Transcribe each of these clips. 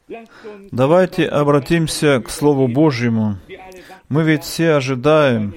Давайте обратимся к Слову Божьему. Мы ведь все ожидаем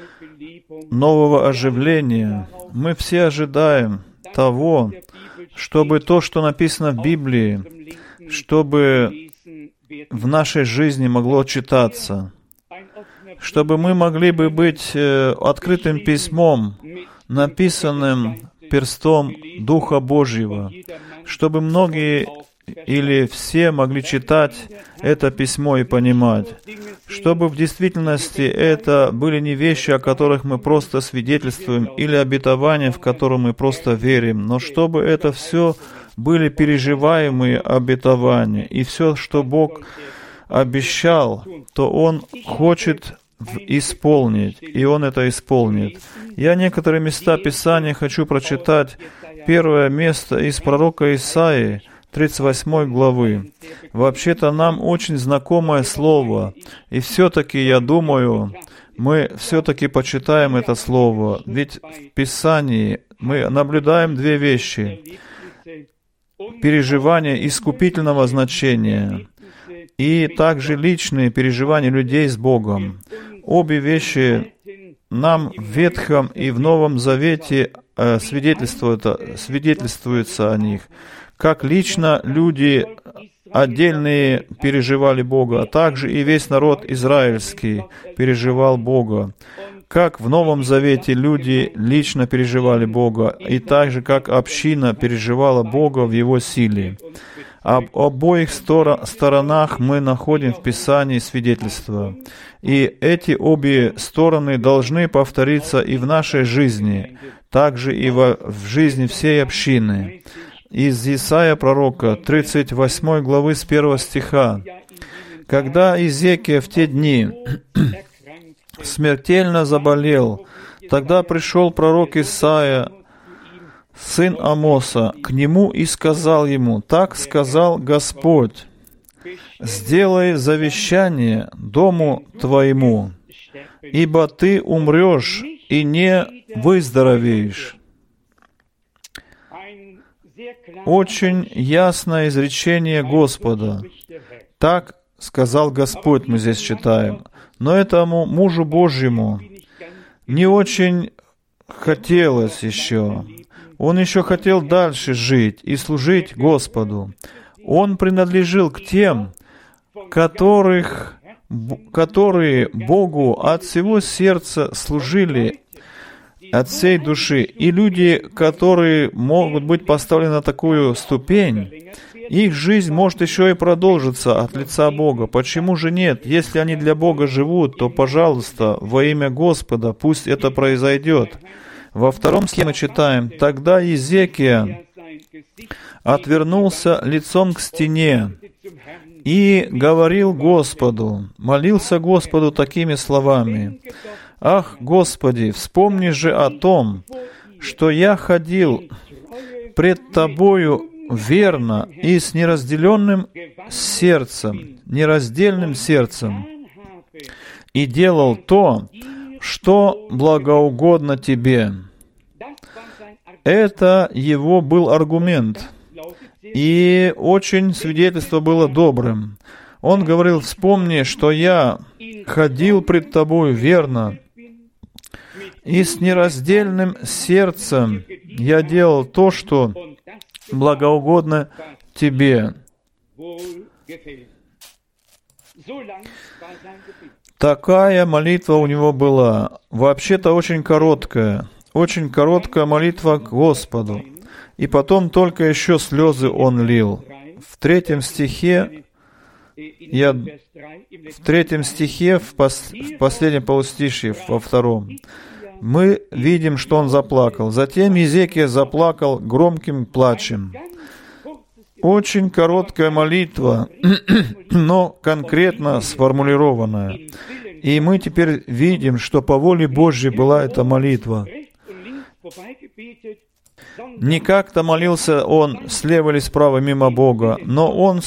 нового оживления. Мы все ожидаем того, чтобы то, что написано в Библии, чтобы в нашей жизни могло читаться, чтобы мы могли бы быть открытым письмом, написанным перстом Духа Божьего, чтобы многие или все могли читать это письмо и понимать, чтобы в действительности это были не вещи, о которых мы просто свидетельствуем, или обетования, в которые мы просто верим, но чтобы это все были переживаемые обетования, и все, что Бог обещал, то Он хочет исполнить, и Он это исполнит. Я некоторые места Писания хочу прочитать. Первое место из пророка Исаии, 38 главы. Вообще-то нам очень знакомое слово, и все-таки, я думаю, мы все-таки почитаем это слово, ведь в Писании мы наблюдаем две вещи. Переживания искупительного значения и также личные переживания людей с Богом. Обе вещи нам в Ветхом и в Новом Завете свидетельствуются о них. Как лично люди отдельные переживали Бога, а также и весь народ израильский переживал Бога. Как в Новом Завете люди лично переживали Бога, и так же, как община переживала Бога в Его силе. Об обоих сторонах мы находим в Писании свидетельства. И эти обе стороны должны повториться и в нашей жизни, также и в жизни всей общины. Из Исаия пророка, 38 главы с 1 стиха. «Когда Иезекия в те дни смертельно заболел, тогда пришел пророк Исаия, сын Амоса, к нему и сказал ему: «Так сказал Господь, сделай завещание дому твоему, ибо ты умрешь и не выздоровеешь». Очень ясное изречение Господа. Так сказал Господь, мы здесь читаем. Но этому мужу Божьему не очень хотелось еще. Он еще хотел дальше жить и служить Господу. Он принадлежал к тем, которые Богу от всего сердца служили, от всей души. И люди, которые могут быть поставлены на такую ступень, их жизнь может еще и продолжиться от лица Бога. Почему же нет? Если они для Бога живут, то, пожалуйста, во имя Господа, пусть это произойдет. Во 2 стихе мы читаем: «Тогда Иезекия отвернулся лицом к стене и говорил Господу, молился Господу такими словами: «Ах, Господи, вспомни же о том, что я ходил пред Тобою верно и с нераздельным сердцем, и делал то, что благоугодно Тебе». Это его был аргумент, и очень свидетельство было добрым. Он говорил: «Вспомни, что я ходил пред Тобою верно, и с нераздельным сердцем я делал то, что благоугодно Тебе». Такая молитва у него была. Вообще-то очень короткая молитва к Господу. И потом только еще слезы он лил. В 3 стихе, в последнем полустишье, во 2, мы видим, что он заплакал. Затем Иезекия заплакал громким плачем. Очень короткая молитва, но конкретно сформулированная. И мы теперь видим, что по воле Божьей была эта молитва. Не как-то молился он слева или справа мимо Бога, но он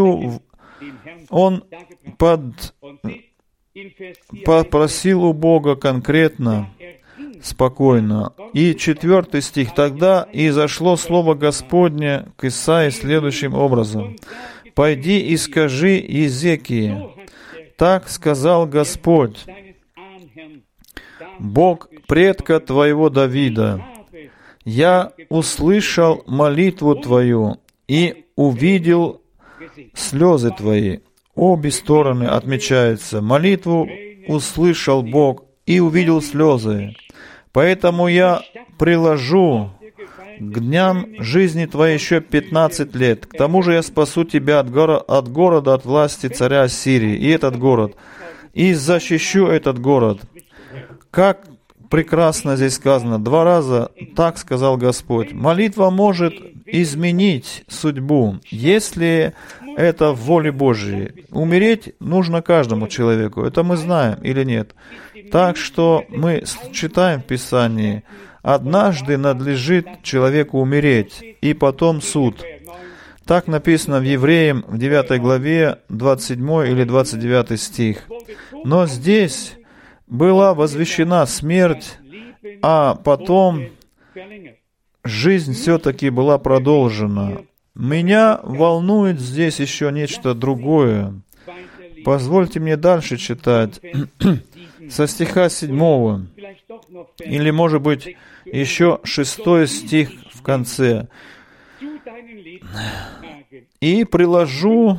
попросил у Бога конкретно, спокойно. И 4 стих. «Тогда и зашло слово Господне к Исаии следующим образом. пойди и скажи Иезекии, так сказал Господь, Бог предка твоего Давида, я услышал молитву твою и увидел слезы твои. Обе стороны отмечаются. Молитву услышал Бог и увидел слезы. Поэтому я приложу к дням жизни твоей еще 15 лет. К тому же я спасу тебя от города, от власти царя Ассирии, и этот город, и защищу этот город. Как прекрасно здесь сказано, 2 раза так сказал Господь. Молитва может изменить судьбу, если это в воле Божьей. Умереть нужно каждому человеку, это мы знаем или нет. Так что мы читаем в Писании, однажды надлежит человеку умереть, и потом суд. Так написано в Евреям в 9 главе, 27 или 29 стих. Но здесь была возвещена смерть, а потом жизнь все-таки была продолжена. Меня волнует здесь еще нечто другое. Позвольте мне дальше читать со стиха 7, или, может быть, еще 6 стих в конце. И приложу...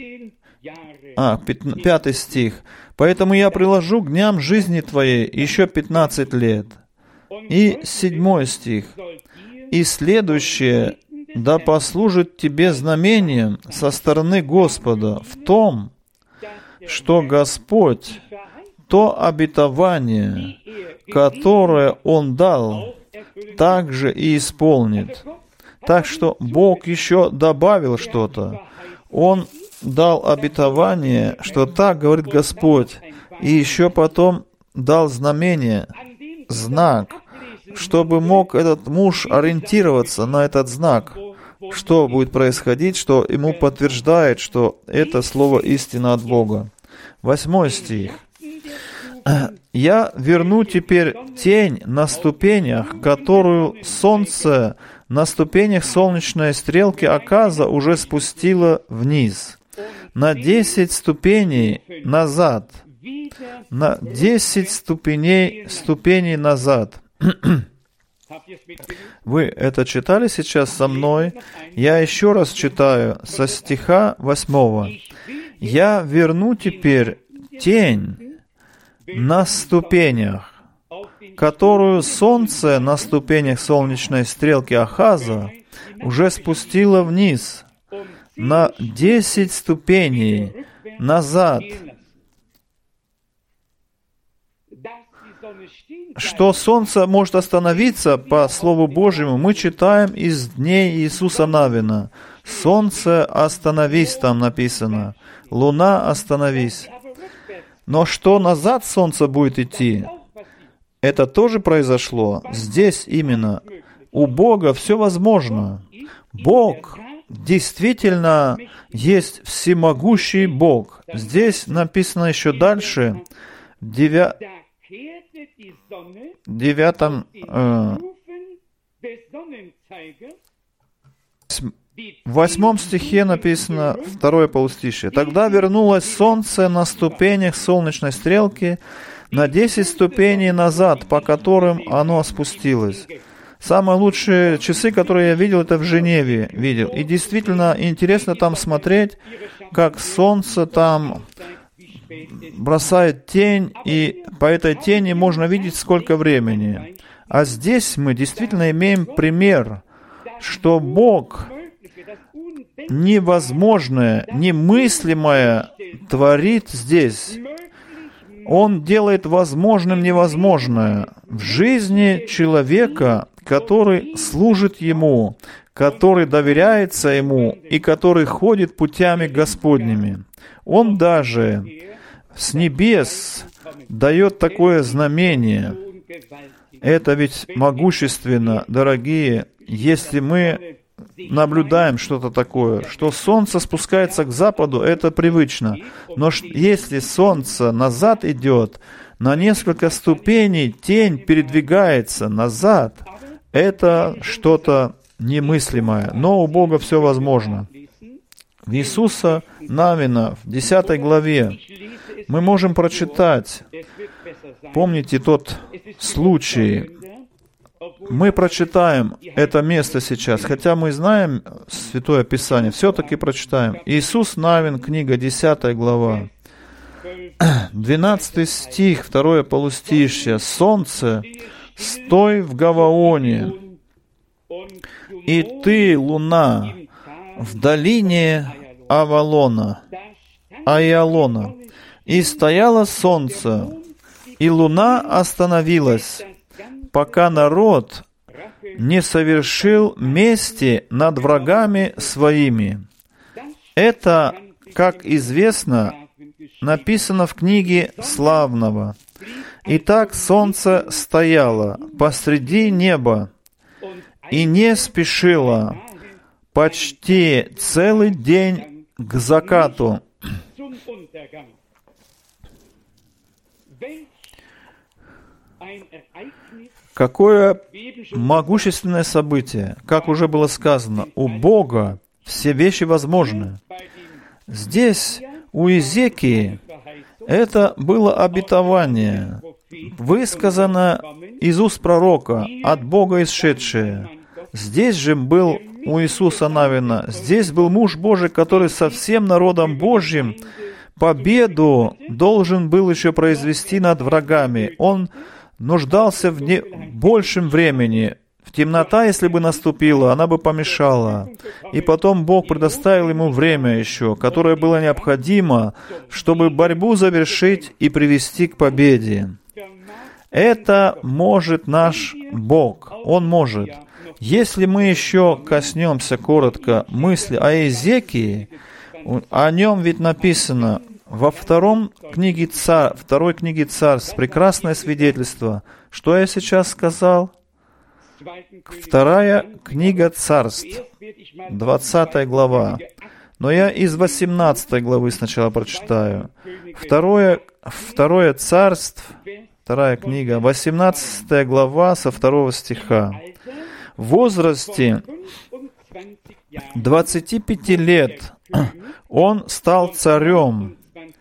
5 стих. «Поэтому я приложу к дням жизни твоей еще 15 лет». И 7 стих. «И следующее да послужит тебе знамением со стороны Господа в том, что Господь то обетование, которое Он дал, также и исполнит». Так что Бог еще добавил что-то. Он дал обетование, что так говорит Господь, и еще потом дал знамение, знак, чтобы мог этот муж ориентироваться на этот знак, что будет происходить, что ему подтверждает, что это слово истина от Бога. 8 стих. «Я верну теперь тень на ступенях, которую солнце на ступенях солнечной стрелки Аказа уже спустило вниз, на 10 ступеней назад». На 10 ступеней назад. Вы это читали сейчас со мной? Я еще раз читаю со стиха 8. «Я верну теперь тень на ступенях, которую солнце на ступенях солнечной стрелки Ахаза уже спустило вниз, на 10 ступеней назад». Что солнце может остановиться по Слову Божьему, мы читаем из дней Иисуса Навина. «Солнце, остановись», там написано. «Луна, остановись». Но что назад солнце будет идти, это тоже произошло. Здесь именно. У Бога все возможно. Бог действительно есть всемогущий Бог. Здесь написано еще дальше, в 8 стихе написано, 2 полустишье. «Тогда вернулось солнце на ступенях солнечной стрелки на 10 ступеней назад, по которым оно спустилось». Самые лучшие часы, которые я видел, это в Женеве видел. И действительно интересно там смотреть, как солнце там бросает тень, и по этой тени можно видеть, сколько времени. А здесь мы действительно имеем пример, что Бог невозможное, немыслимое творит здесь. Он делает возможным невозможное в жизни человека, который служит Ему, который доверяется Ему и который ходит путями Господними. Он даже с небес дает такое знамение. Это ведь могущественно, дорогие, если мы наблюдаем что-то такое, что солнце спускается к западу, это привычно. Но если солнце назад идет, на несколько ступеней тень передвигается назад, это что-то немыслимое. Но у Бога все возможно. в Иисуса Навина, в 10 главе, мы можем прочитать, помните тот случай, мы прочитаем это место сейчас, хотя мы знаем Святое Писание, все-таки прочитаем. Иисус Навин, книга 10 глава, 12 стих, 2 полустишье. «Солнце, стой в Гаваоне, и ты, луна, в долине Аиалона. И стояло солнце, и луна остановилась, пока народ не совершил мести над врагами своими». Это, как известно, написано в книге Славного. «Итак, солнце стояло посреди неба и не спешило почти целый день к закату». Какое могущественное событие! Как уже было сказано, у Бога все вещи возможны. Здесь, у Иезекии, это было обетование, высказано из уст пророка, от Бога исшедшее. Здесь же был у Иисуса Навина, здесь был муж Божий, который со всем народом Божьим победу должен был еще произвести над врагами. Он нуждался в большем времени. Темнота, если бы наступила, она бы помешала. И потом Бог предоставил ему время еще, которое было необходимо, чтобы борьбу завершить и привести к победе. Это может наш Бог. Он может. Если мы еще коснемся коротко мысли о Иезекии, о нем ведь написано во второй книге Царств, прекрасное свидетельство. Что я сейчас сказал? Вторая книга Царств, 20 глава. Но я из 18 главы сначала прочитаю. Второе Царств, вторая книга, 18 глава со 2 стиха. В возрасте 25 лет он стал царем,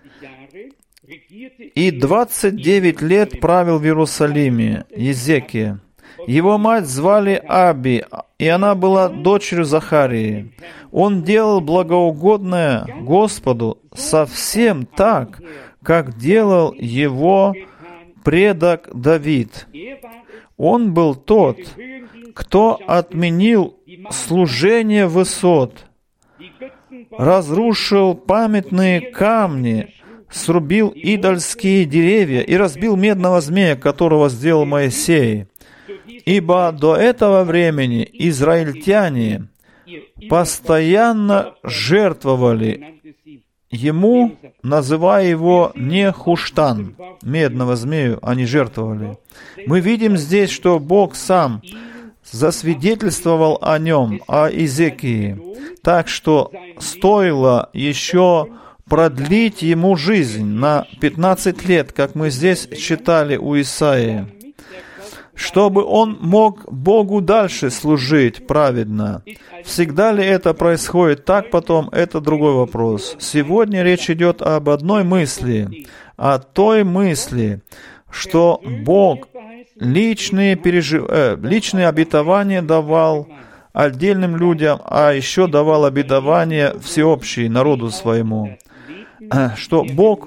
и 29 лет правил в Иерусалиме, Иезекия. Его мать звали Аби, и она была дочерью Захарии. Он делал благоугодное Господу совсем так, как делал его предок Давид. Он был тот, кто отменил служение высот, разрушил памятные камни, срубил идольские деревья и разбил медного змея, которого сделал Моисей. Ибо до этого времени израильтяне постоянно жертвовали ему, называя его Нехуштан, медного змею, они жертвовали. Мы видим здесь, что Бог сам засвидетельствовал о нем, о Иезекии, так что стоило еще продлить ему жизнь на 15 лет, как мы здесь читали у Исаии, чтобы он мог Богу дальше служить праведно. Всегда ли это происходит так потом, это другой вопрос. Сегодня речь идет об одной мысли, о той мысли, что Бог личные обетования давал отдельным людям, а еще давал обетования всеобщие народу своему, что Бог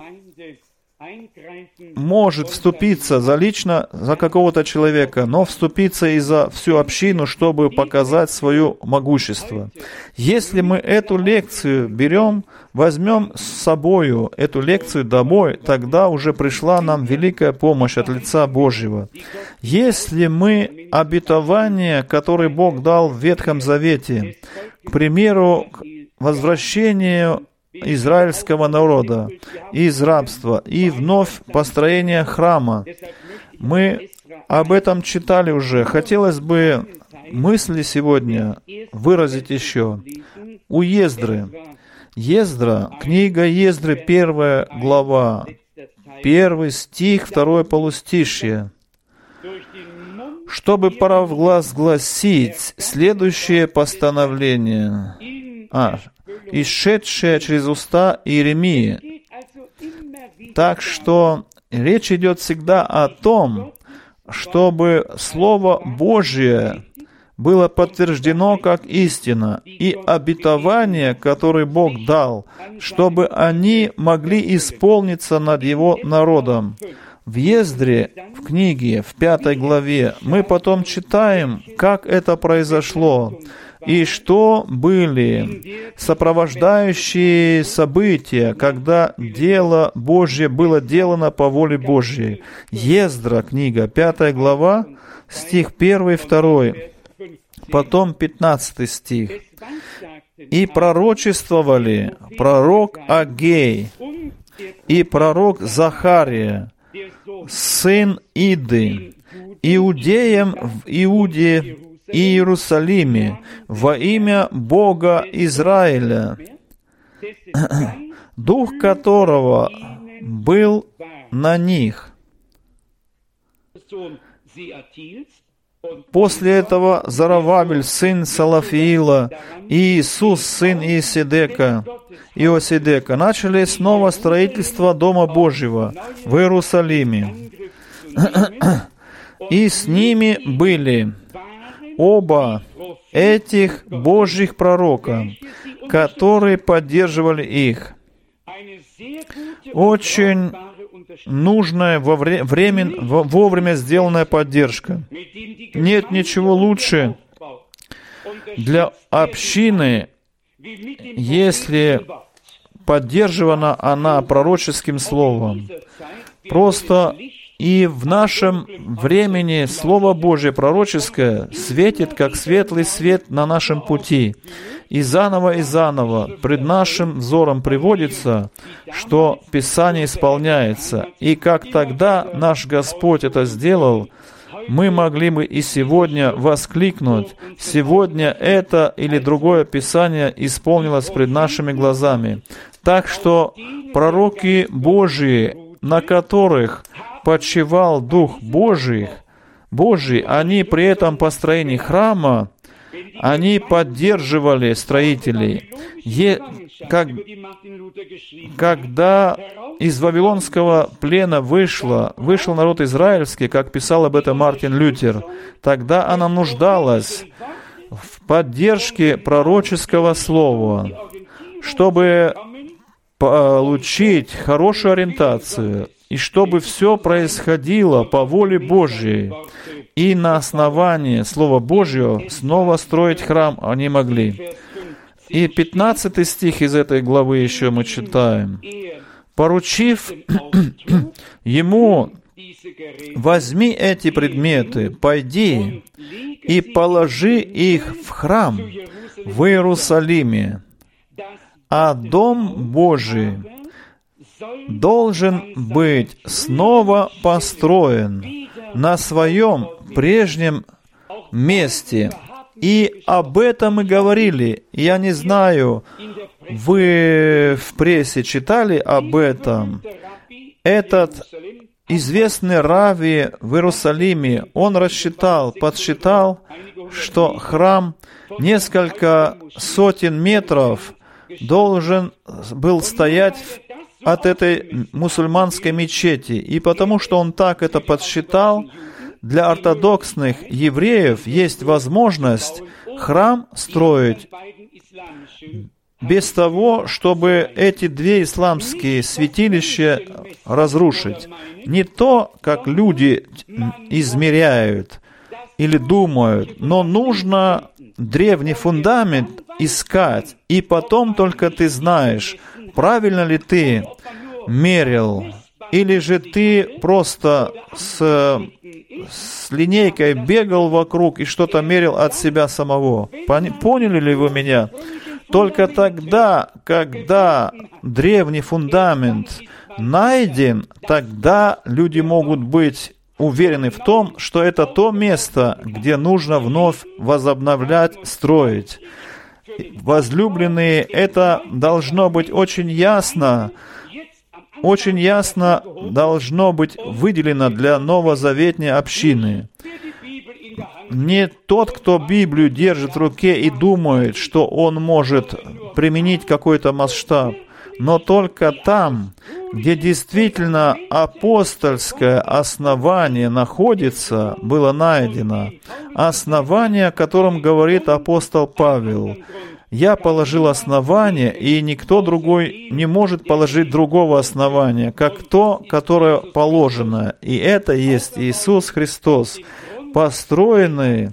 может вступиться за какого-то человека, но вступиться и за всю общину, чтобы показать свое могущество. Если мы эту лекцию возьмем с собою, эту лекцию домой, тогда уже пришла нам великая помощь от лица Божьего. Если мы обетования, которые Бог дал в Ветхом Завете, к примеру, к возвращению израильского народа из рабства и вновь построение храма. Мы об этом читали уже. Хотелось бы мысли сегодня выразить еще. У Ездры. Книга Ездры, 1 глава, 1 стих, 2 полустишье. Чтобы провозгласить следующее постановление. исшедшее через уста Иеремии. Так что речь идет всегда о том, чтобы Слово Божие было подтверждено как истина, и обетования, которые Бог дал, чтобы они могли исполниться над Его народом. В Ездре, в книге, в 5 главе, мы потом читаем, как это произошло, и что были сопровождающие события, когда дело Божье было делано по воле Божьей. Ездра, книга, 5 глава, стих 1 и 2. Потом 15 стих. «И пророчествовали пророк Агей и пророк Захария, сын Иды, иудеям в Иуде и Иерусалиме во имя Бога Израиля, дух которого был на них». После этого Зоровавель, сын Салафиила, и Иисус, сын Иосидека, начали снова строительство Дома Божьего в Иерусалиме. И с ними были оба этих Божьих пророка, которые поддерживали их. Очень нужная вовремя сделанная поддержка. Нет ничего лучше для общины, если поддерживана она пророческим словом. Просто и в нашем времени Слово Божие пророческое светит, как светлый свет на нашем пути. И заново пред нашим взором приводится, что Писание исполняется. И как тогда наш Господь это сделал, мы могли бы и сегодня воскликнуть: сегодня это или другое Писание исполнилось пред нашими глазами. Так что пророки Божии, на которых почивал Дух Божий, они при этом построении храма, они поддерживали строителей. Когда из Вавилонского плена вышел народ израильский, как писал об этом Мартин Лютер, тогда она нуждалась в поддержке пророческого слова, чтобы получить хорошую ориентацию, и чтобы все происходило по воле Божьей. И на основании Слова Божьего снова строить храм они могли. И 15 стих из этой главы еще мы читаем. «Поручив ему: возьми эти предметы, пойди и положи их в храм в Иерусалиме, а Дом Божий должен быть снова построен на своем прежнем месте». И об этом мы говорили. Я не знаю, вы в прессе читали об этом. Этот известный Рави в Иерусалиме, он подсчитал, что храм несколько сотен метров должен был стоять от этой мусульманской мечети. И потому что он так это подсчитал, для ортодоксных евреев есть возможность храм строить без того, чтобы эти две исламские святилища разрушить. Не то, как люди измеряют или думают, но нужно древний фундамент искать, и потом только ты знаешь, правильно ли ты мерил, или же ты просто с линейкой бегал вокруг и что-то мерил от себя самого. Поняли ли вы меня? Только тогда, когда древний фундамент найден, тогда люди могут быть уверены в том, что это то место, где нужно вновь возобновлять, строить. Возлюбленные, это должно быть очень ясно должно быть выделено для новозаветной общины. Не тот, кто Библию держит в руке и думает, что он может применить какой-то масштаб, но только там, где действительно апостольское основание находится, было найдено. Основание, о котором говорит апостол Павел. «Я положил основание, и никто другой не может положить другого основания, как то, которое положено. И это есть Иисус Христос, построенная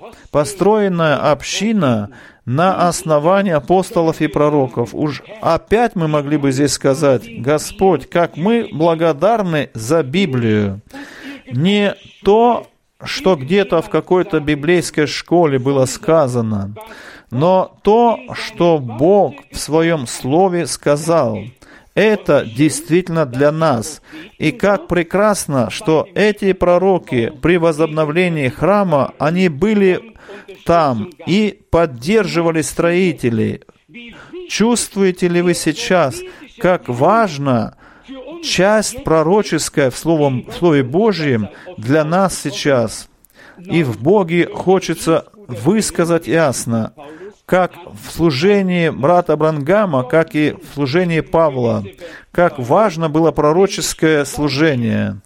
община на основании апостолов и пророков». Уж опять мы могли бы здесь сказать: Господь, как мы благодарны за Библию. Не то, что где-то в какой-то библейской школе было сказано, но то, что Бог в Своем Слове сказал. Это действительно для нас. И как прекрасно, что эти пророки при возобновлении храма, они были там и поддерживали строителей. Чувствуете ли вы сейчас, как важна часть пророческая в Слове Божьем для нас сейчас? И в Боге хочется высказать ясно, как в служении брата Бранхама, как и в служении Павла, как важно было пророческое служение.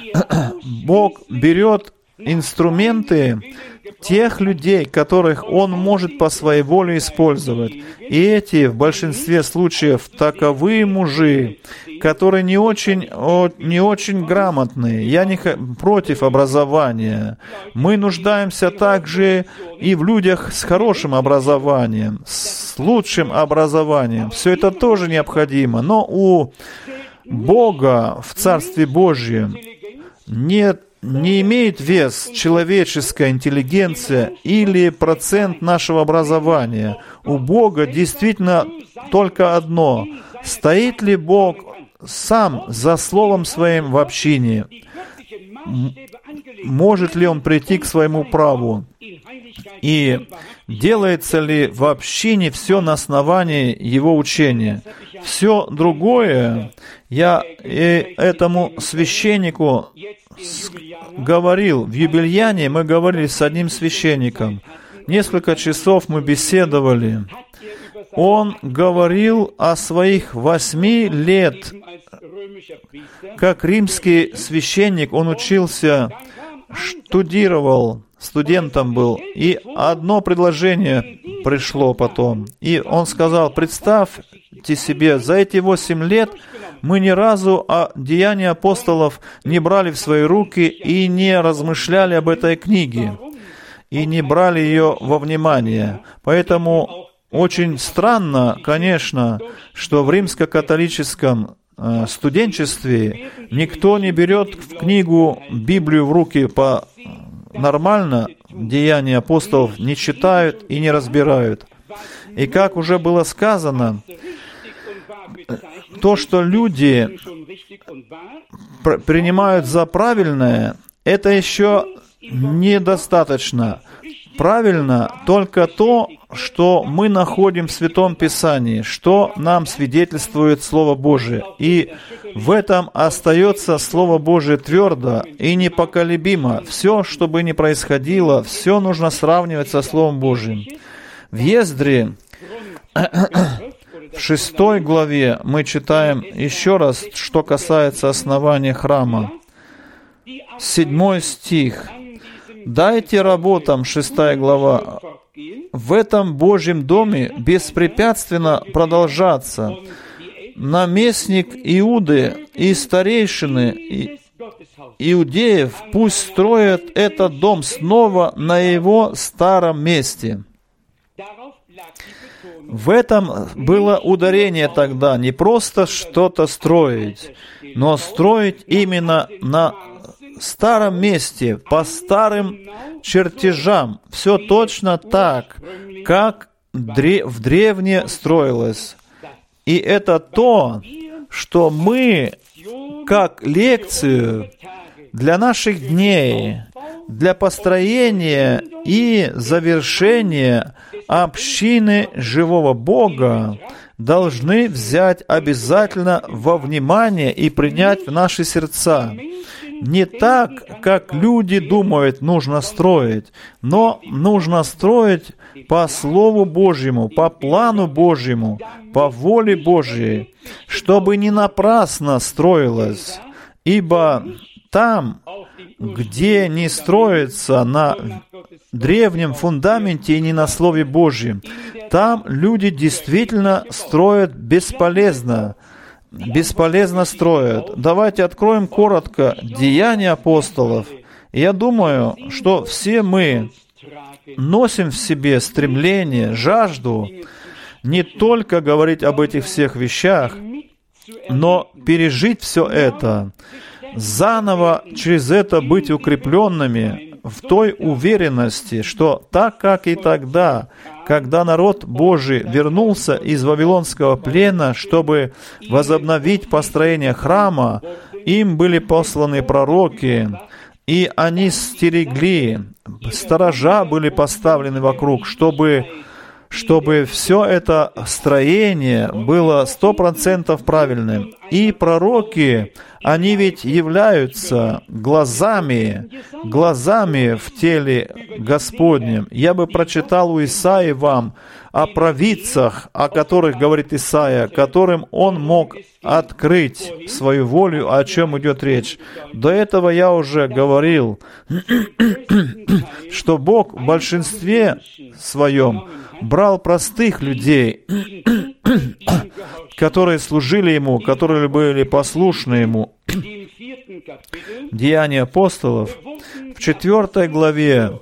Бог берет инструменты тех людей, которых Он может по своей воле использовать. И эти, в большинстве случаев, таковые мужи, которые не очень грамотные. Я не против образования. Мы нуждаемся также и в людях с хорошим образованием, с лучшим образованием. Все это тоже необходимо. Но у Бога в Царстве Божьем не имеет вес человеческая интеллигенция или процент нашего образования. У Бога действительно только одно. Стоит ли Бог сам за Словом Своим в общине? Может ли Он прийти к своему праву? И делается ли в общине все на основании Его учения? Все другое, я этому священнику говорил, в Юбилейне мы говорили с одним священником. Несколько часов мы беседовали. Он говорил о своих 8 лет. Как римский священник, он учился, студентом был. И одно предложение пришло потом. И он сказал: представьте себе, за эти 8 лет мы ни разу о Деянии апостолов не брали в свои руки и не размышляли об этой книге, и не брали ее во внимание. Поэтому очень странно, конечно, что в римско-католическом студенчестве никто не берет книгу, Библию в руки нормально, Деяния апостолов не читают и не разбирают. И как уже было сказано, то, что люди принимают за правильное, это еще недостаточно. Правильно только то, что мы находим в Святом Писании, что нам свидетельствует Слово Божие. И в этом остается Слово Божие твердо и непоколебимо. Все, что бы ни происходило, все нужно сравнивать со Словом Божьим. В Ездре, в 6 главе, мы читаем еще раз, что касается основания храма. 7 стих. «Дайте работам», 6 глава, «в этом Божьем доме беспрепятственно продолжаться. Наместник Иуды и старейшины иудеев пусть строят этот дом снова на его старом месте». В этом было ударение тогда, не просто что-то строить, но строить именно на старом месте, по старым чертежам. Все точно так, как в древнее строилось. И это то, что мы, как лекцию для наших дней, для построения и завершения общины живого Бога, должны взять обязательно во внимание и принять в наши сердца. не так, как люди думают, нужно строить, но нужно строить по Слову Божьему, по плану Божьему, по воле Божьей, чтобы не напрасно строилось, ибо там, где не строится на древнем фундаменте и не на Слове Божьем, там люди действительно строят бесполезно строят. Давайте откроем коротко Деяния апостолов. Я думаю, что все мы носим в себе стремление, жажду не только говорить об этих всех вещах, но пережить все это, заново через это быть укрепленными в той уверенности, что так, как и тогда, когда народ Божий вернулся из Вавилонского плена, чтобы возобновить построение храма, им были посланы пророки, и они стерегли, сторожа были поставлены вокруг, чтобы все это строение было 100% правильным. И пророки, они ведь являются глазами в теле Господнем. Я бы прочитал у Исаии вам о провидцах, о которых говорит Исаия, которым он мог открыть свою волю, о чем идет речь. До этого я уже говорил, что Бог в большинстве своем брал простых людей, которые служили Ему, которые были послушны Ему. Деяния апостолов. В 4 главе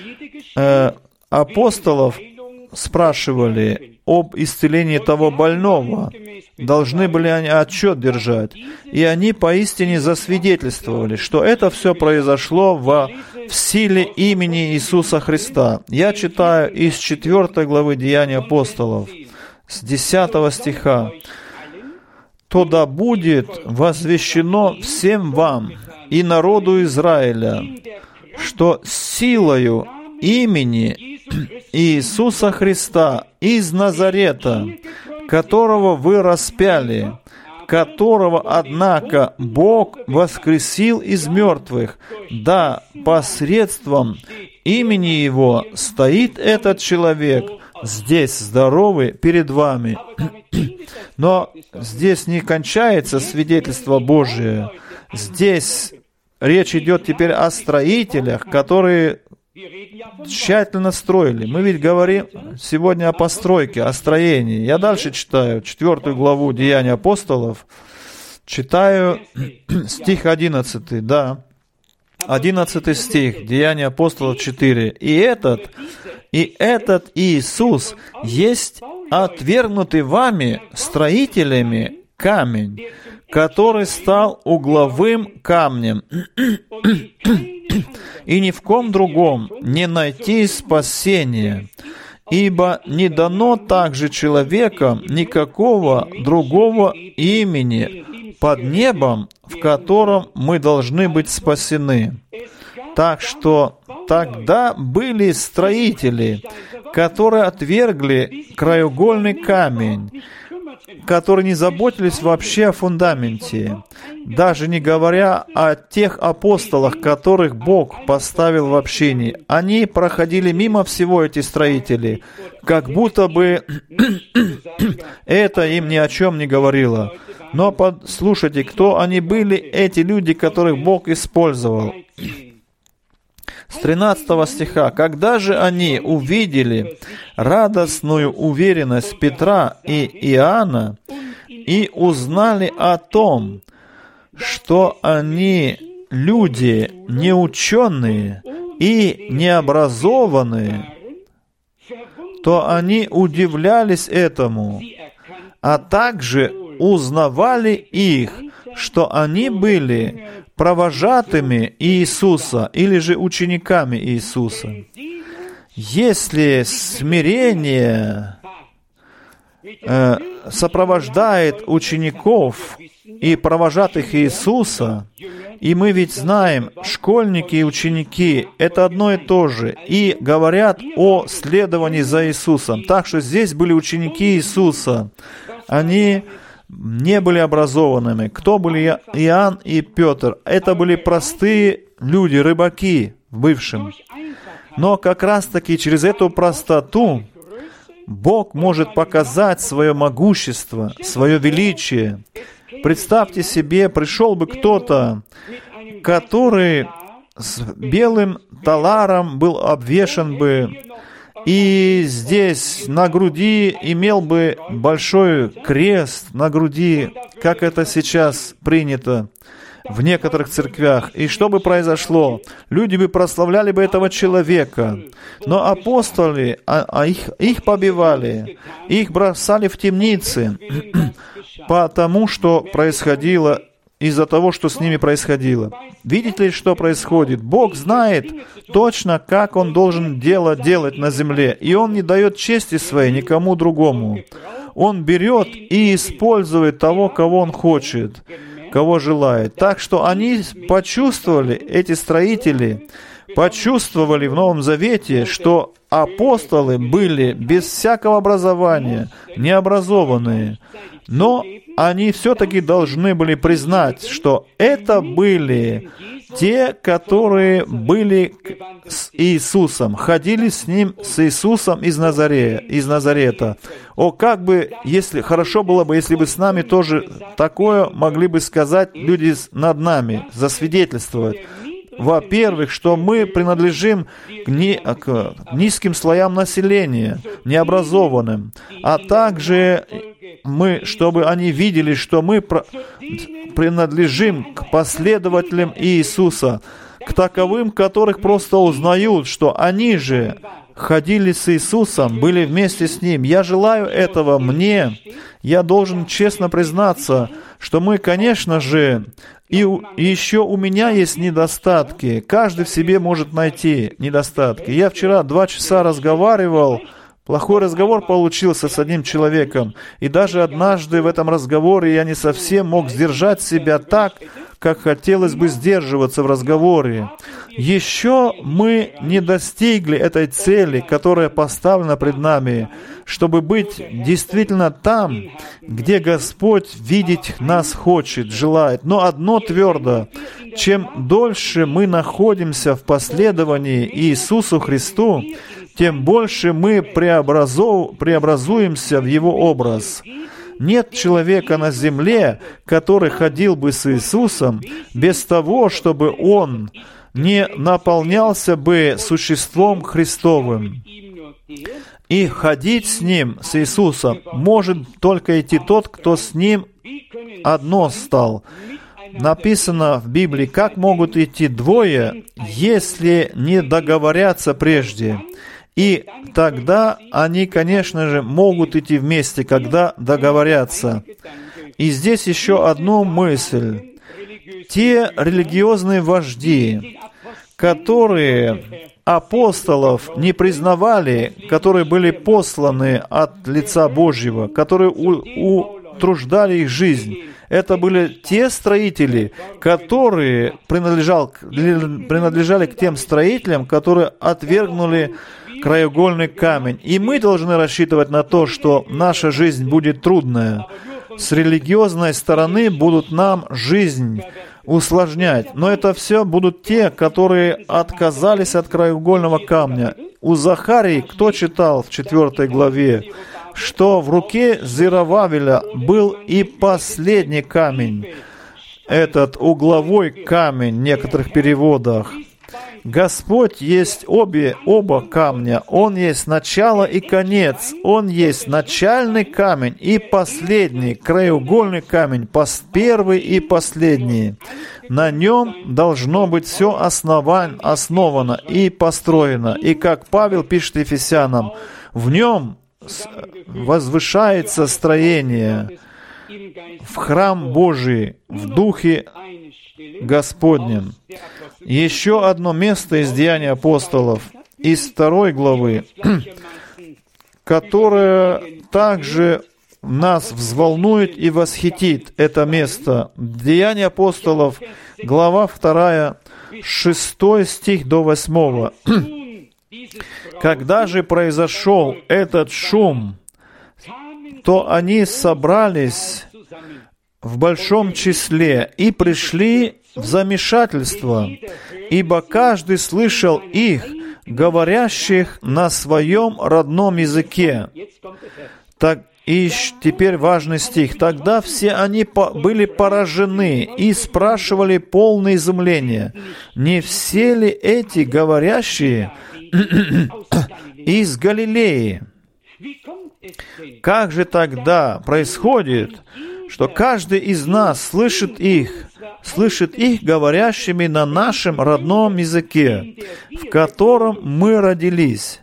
апостолов спрашивали об исцелении того больного. Должны были они отчет держать. И они поистине засвидетельствовали, что это все произошло в силе имени Иисуса Христа. Я читаю из 4 главы Деяний апостолов, с 10 стиха. «То да будет возвещено всем вам и народу Израиля, что силою имени Иисуса Христа из Назарета, которого вы распяли, которого, однако, Бог воскресил из мертвых, да, посредством имени Его стоит этот человек здесь здоровый перед вами». Но здесь не кончается свидетельство Божие. Здесь речь идет теперь о строителях, которые тщательно строили. Мы ведь говорим сегодня о постройке, о строении. Я дальше читаю 4 главу Деяний апостолов, читаю стих 11, да. 11 стих, Деяния апостолов 4. «И этот Иисус есть отвергнутый вами строителями камень, который стал угловым камнем, и ни в ком другом не найти спасения, ибо не дано также человекам никакого другого имени под небом, в котором мы должны быть спасены». Так что тогда были строители, которые отвергли краеугольный камень, которые не заботились вообще о фундаменте, даже не говоря о тех апостолах, которых Бог поставил в общении. Они проходили мимо всего, эти строители, как будто бы это им ни о чем не говорило. Но послушайте, кто они были, эти люди, которых Бог использовал. С 13 стиха. «Когда же они увидели радостную уверенность Петра и Иоанна и узнали о том, что они люди неученые и необразованные, то они удивлялись этому, а также узнавали их, что они были провожатыми Иисуса или же учениками Иисуса». Если смирение сопровождает учеников и провожатых Иисуса, и мы ведь знаем, школьники и ученики — это одно и то же, и говорят о следовании за Иисусом. Так что здесь были ученики Иисуса. Они не были образованными. Кто были Иоанн и Петр? Это были простые люди, рыбаки в бывшем. Но как раз-таки через эту простоту Бог может показать свое могущество, свое величие. Представьте себе, пришел бы кто-то, который с белым таларом был обвешан бы, и здесь на груди имел бы большой крест на груди, как это сейчас принято в некоторых церквях. И что бы произошло? Люди бы прославляли бы этого человека. Но апостолы, их побивали, их бросали в темницы, потому что происходило из-за того, что с ними происходило. Видите ли, что происходит? Бог знает точно, как Он должен делать на земле, и Он не дает чести своей никому другому. Он берет и использует того, кого Он хочет, кого желает. Так что они почувствовали, эти строители, почувствовали в Новом Завете, что апостолы были без всякого образования, необразованные, но они все-таки должны были признать, что это были те, которые были с Иисусом, ходили с Ним, с Иисусом из Назарета. О, как бы, если хорошо было бы, если бы с нами тоже такое могли бы сказать люди над нами, засвидетельствовать. Во-первых, что мы принадлежим к низким слоям населения, необразованным, а также чтобы они видели, что мы принадлежим к последователям Иисуса, к таковым, которых просто узнают, что они же ходили с Иисусом, были вместе с Ним. Я желаю этого мне. Я должен честно признаться, что мы, конечно же, и еще у меня есть недостатки. Каждый в себе может найти недостатки. Я вчера 2 часа разговаривал, плохой разговор получился с одним человеком. И даже однажды в этом разговоре я не совсем мог сдержать себя так, как хотелось бы сдерживаться в разговоре. Еще мы не достигли этой цели, которая поставлена пред нами, чтобы быть действительно там, где Господь видеть нас хочет, желает. Но одно твердо: чем дольше мы находимся в последовании Иисусу Христу, тем больше мы преобразуемся в Его образ. Нет человека на земле, который ходил бы с Иисусом без того, чтобы он не наполнялся бы существом Христовым. И ходить с Ним, с Иисусом, может только идти тот, кто с Ним одно стал. Написано в Библии, как могут идти двое, если не договорятся прежде. И тогда они, конечно же, могут идти вместе, когда договорятся. И здесь еще одну мысль. Те религиозные вожди, которые апостолов не признавали, которые были посланы от лица Божьего, которые утруждали их жизнь, это были те строители, которые принадлежали к тем строителям, которые отвергнули краеугольный камень. И мы должны рассчитывать на то, что наша жизнь будет трудная. С религиозной стороны будут нам жизнь усложнять. Но это все будут те, которые отказались от краеугольного камня. У Захарии, кто читал в 4 главе, что в руке Зеровавеля был и последний камень, этот угловой камень в некоторых переводах. Господь есть оба камня. Он есть начало и конец. Он есть начальный камень и последний, краеугольный камень, первый и последний. На нем должно быть все основано и построено. И как Павел пишет Ефесянам, в нем возвышается строение в храм Божий, в Духе Господнем. Еще одно место из Деяний апостолов, из 2 главы, которое также нас взволнует и восхитит, это место. Деяния апостолов, глава 2, 6 стих до 8. «Когда же произошел этот шум, то они собрались в большом числе и пришли в замешательство, ибо каждый слышал их, говорящих на своем родном языке. Так, и теперь важный стих. Тогда все они были поражены и спрашивали полное изумление, не все ли эти говорящие из Галилеи? Как же тогда происходит, что каждый из нас слышит их говорящими на нашем родном языке, в котором мы родились?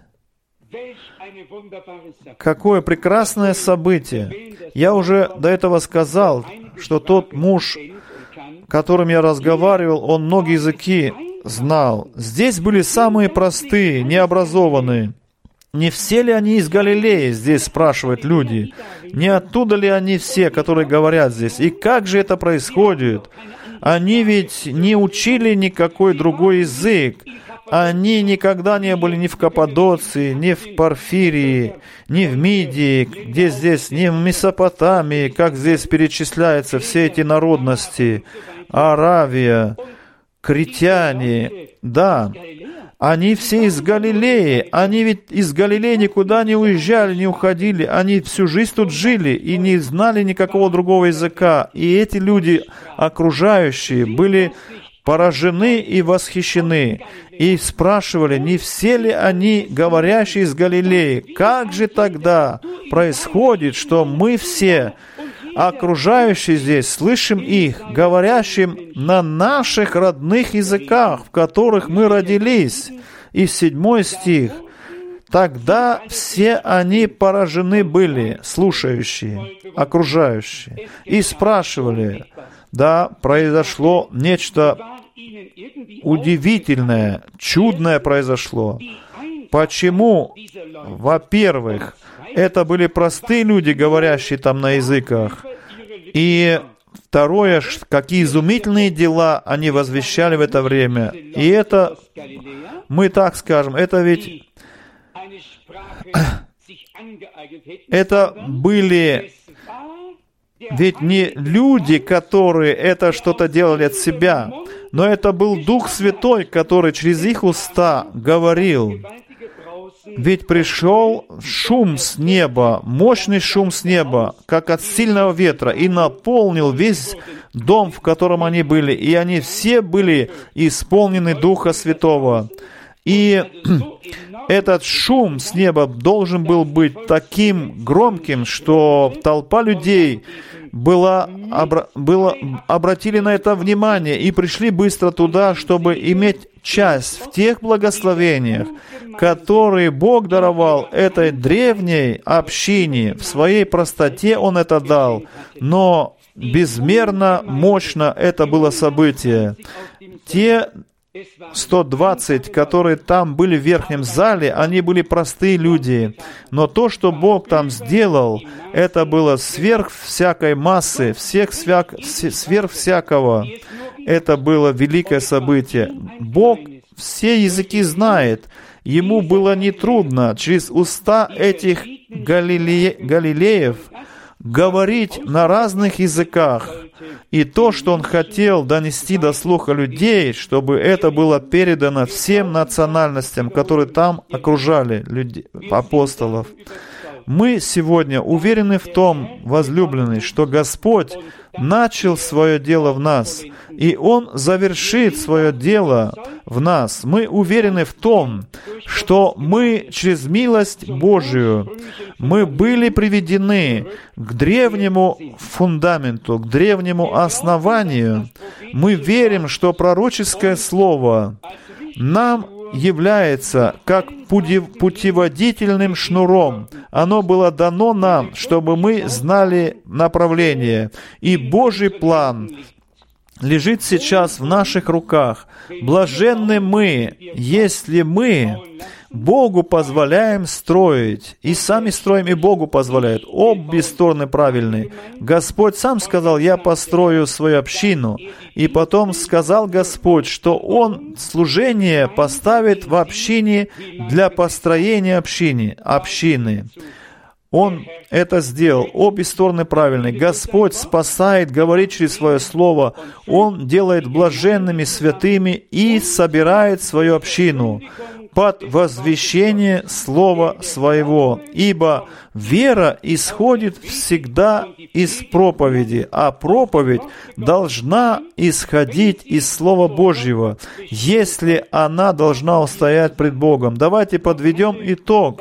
Какое прекрасное событие! Я уже до этого сказал, что тот муж, с которым я разговаривал, он многие языки знал. Здесь были самые простые, необразованные. Не все ли они из Галилеи, здесь спрашивают люди? Не оттуда ли они все, которые говорят здесь? И как же это происходит? Они ведь не учили никакой другой язык. Они никогда не были ни в Каппадоции, ни в Порфирии, ни в Мидии, где здесь, ни в Месопотамии, как здесь перечисляются все эти народности. Аравия, критяне, да. Они все из Галилеи. Они ведь из Галилеи никуда не уезжали, не уходили. Они всю жизнь тут жили и не знали никакого другого языка. И эти люди, окружающие, были поражены и восхищены. И спрашивали, не все ли они, говорящие из Галилеи? Как же тогда происходит, что мы все, окружающие здесь, слышим их, говорящим на наших родных языках, в которых мы родились? И 7 стих. Тогда все они поражены были, слушающие, окружающие, и спрашивали. Да, произошло нечто удивительное, чудное произошло. Почему? Во-первых, это были простые люди, говорящие там на языках. И второе, какие изумительные дела они возвещали в это время. И это, мы так скажем, это ведь... Это были... Ведь не люди, которые это что-то делали от себя, но это был Дух Святой, который через их уста говорил. Ведь пришел шум с неба, мощный шум с неба, как от сильного ветра, и наполнил весь дом, в котором они были. И они все были исполнены Духа Святого. И этот шум с неба должен был быть таким громким, что толпа людей обратили на это внимание и пришли быстро туда, чтобы иметь часть в тех благословениях, которые Бог даровал этой древней общине. В своей простоте Он это дал, но безмерно мощно это было событие. Те 120, которые там были в верхнем зале, они были простые люди. Но то, что Бог там сделал, это было сверх всякой массы, сверх всякого. Это было великое событие. Бог все языки знает. Ему было нетрудно через уста этих галилеев говорить на разных языках. И то, что Он хотел донести до слуха людей, чтобы это было передано всем национальностям, которые там окружали апостолов. Мы сегодня уверены в том, возлюбленные, что Господь начал свое дело в нас, и Он завершит свое дело в нас. Мы уверены в том, что мы через милость Божию, мы были приведены к древнему фундаменту, к древнему основанию. Мы верим, что пророческое слово нам является как путеводительным шнуром. Оно было дано нам, чтобы мы знали направление. И Божий план лежит сейчас в наших руках. Блаженны мы, если мы Богу позволяем строить. И сами строим, и Богу позволяют. Обе стороны правильные. Господь сам сказал, я построю свою общину. И потом сказал Господь, что Он служение поставит в общине для построения общины. Он это сделал. Обе стороны правильные. Господь спасает, говорит через Свое Слово. Он делает блаженными, святыми и собирает свою общину под возвещение Слова Своего. Ибо вера исходит всегда из проповеди, а проповедь должна исходить из Слова Божьего, если она должна устоять пред Богом. Давайте подведем итог.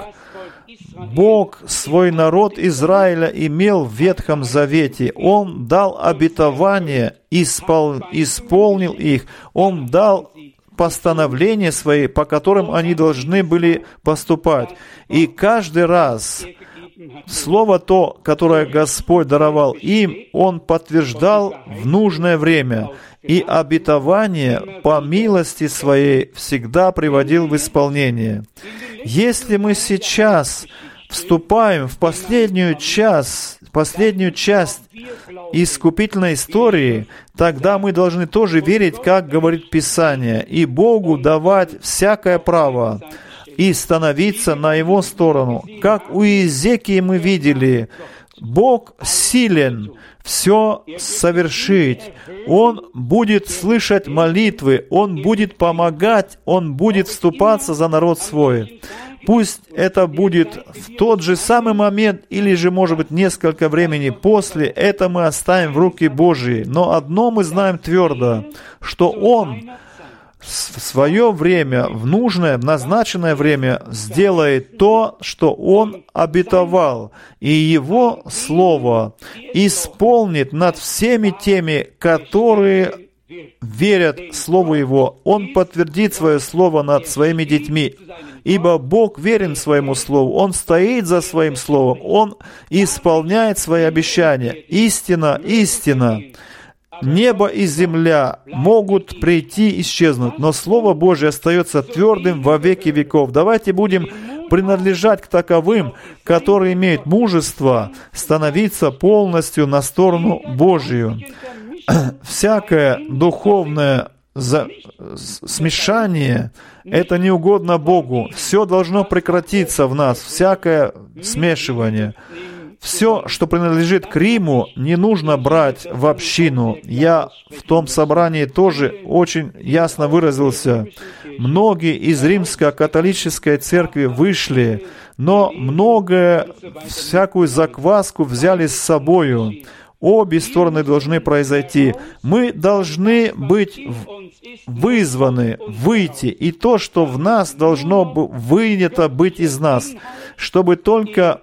Бог свой народ Израиля имел в Ветхом Завете. Он дал обетование, исполнил их. Он дал постановления свои, по которым они должны были поступать. И каждый раз Слово то, которое Господь даровал им, Он подтверждал в нужное время. И обетование по милости Своей всегда приводил в исполнение. Если мы сейчас вступаем в последнюю часть искупительной истории, тогда мы должны тоже верить, как говорит Писание, и Богу давать всякое право и становиться на Его сторону. Как у Иезекии мы видели, Бог силен все совершить. Он будет слышать молитвы, Он будет помогать, Он будет вступаться за народ свой. Пусть это будет в тот же самый момент, или же, может быть, несколько времени после, это мы оставим в руки Божьи. Но одно мы знаем твердо, что Он в свое время, в нужное, в назначенное время сделает то, что Он обетовал, и Его Слово исполнит над всеми теми, которые верят Слову Его. Он подтвердит Свое Слово над Своими детьми, ибо Бог верен Своему Слову. Он стоит за Своим Словом. Он исполняет Свои обещания. Истина, истина. Небо и земля могут прийти и исчезнуть, но Слово Божье остается твердым во веки веков. Давайте будем принадлежать к таковым, которые имеют мужество становиться полностью на сторону Божию. Всякое духовное смешание — это не угодно Богу. Все должно прекратиться в нас, всякое смешивание. Все, что принадлежит к Риму, не нужно брать в общину. Я в том собрании тоже очень ясно выразился. Многие из римско-католической церкви вышли, но многое, всякую закваску взяли с собою. Обе стороны должны произойти. Мы должны быть вызваны, выйти, и то, что в нас должно вынято быть из нас, чтобы только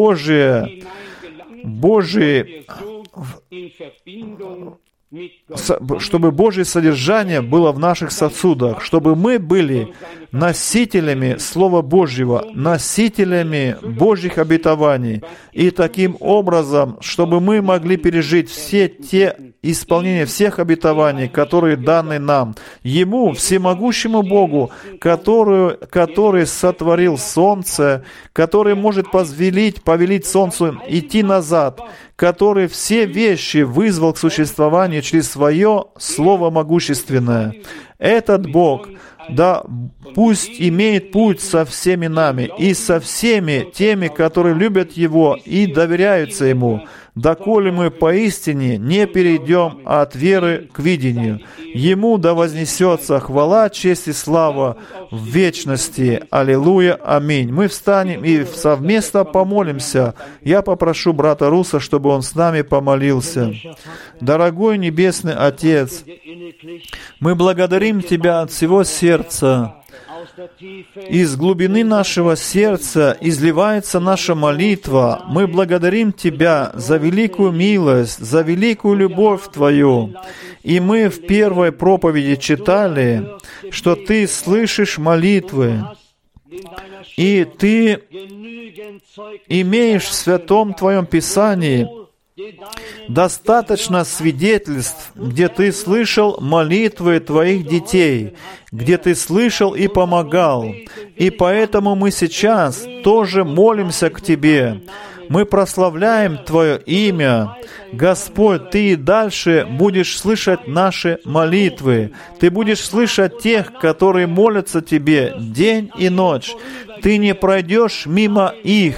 чтобы Божье содержание было в наших сосудах, чтобы мы были носителями Слова Божьего, носителями Божьих обетований, и таким образом, чтобы мы могли пережить все те исполнения всех обетований, которые даны нам, Ему, всемогущему Богу, который сотворил солнце, который может повелить солнцу идти назад, который все вещи вызвал к существованию через Свое Слово могущественное. Этот Бог, да, пусть имеет путь со всеми нами и со всеми теми, которые любят Его и доверяются Ему, доколе мы поистине не перейдем от веры к видению. Ему да вознесется хвала, честь и слава в вечности. Аллилуйя, аминь. Мы встанем и совместно помолимся. Я попрошу брата Руса, чтобы он с нами помолился. Дорогой Небесный Отец, мы благодарим Тебя от всего сердца. Из глубины нашего сердца изливается наша молитва. Мы благодарим Тебя за великую милость, за великую любовь Твою. И мы в первой проповеди читали, что Ты слышишь молитвы, и Ты имеешь в Святом Твоем Писании достаточно свидетельств, где Ты слышал молитвы Твоих детей, где Ты слышал и помогал. И поэтому мы сейчас тоже молимся к Тебе. Мы прославляем Твое имя. Господь, Ты и дальше будешь слышать наши молитвы. Ты будешь слышать тех, которые молятся Тебе день и ночь. Ты не пройдешь мимо их.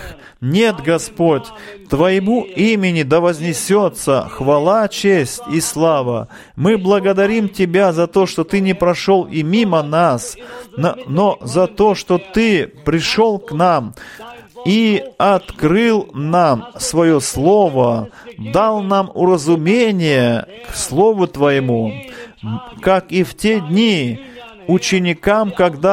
Нет, Господь, Твоему имени да вознесется хвала, честь и слава. Мы благодарим Тебя за то, что Ты не прошел и мимо нас, но за то, что Ты пришел к нам и открыл нам Свое Слово, дал нам уразумение к Слову Твоему, как и в те дни ученикам,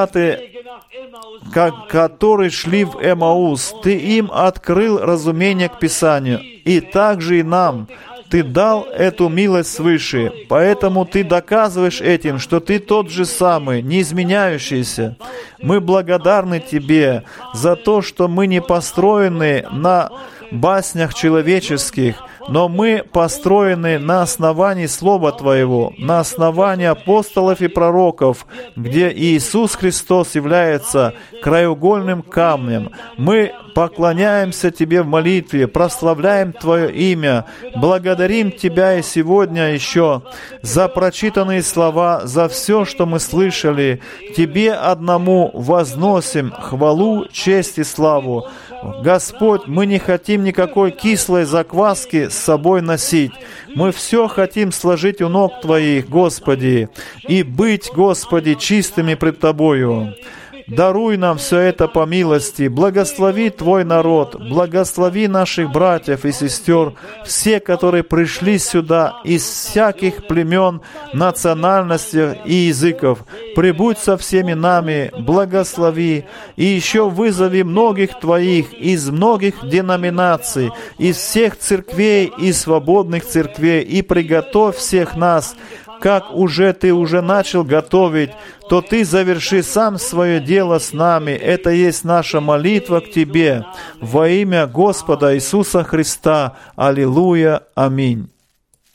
которые шли в Эмаус, Ты им открыл разумение к Писанию, и также и нам Ты дал эту милость свыше. Поэтому Ты доказываешь этим, что Ты тот же самый, не изменяющийся. Мы благодарны Тебе за то, что мы не построены на баснях человеческих, но мы построены на основании Слова Твоего, на основании апостолов и пророков, где Иисус Христос является краеугольным камнем. Мы поклоняемся Тебе в молитве, прославляем Твое имя, благодарим Тебя и сегодня еще за прочитанные слова, за все, что мы слышали. Тебе одному возносим хвалу, честь и славу. Господь, мы не хотим никакой кислой закваски с собой носить. Мы все хотим сложить у ног Твоих, Господи, и быть, Господи, чистыми пред Тобою. Даруй нам все это по милости. Благослови Твой народ, благослови наших братьев и сестер, все, которые пришли сюда из всяких племен, национальностей и языков. Прибудь со всеми нами, благослови, и еще вызови многих Твоих из многих деноминаций, из всех церквей и свободных церквей, и приготовь всех нас, как Ты уже начал готовить, то Ты заверши сам свое дело с нами. Это есть наша молитва к Тебе. Во имя Господа Иисуса Христа. Аллилуйя. Аминь.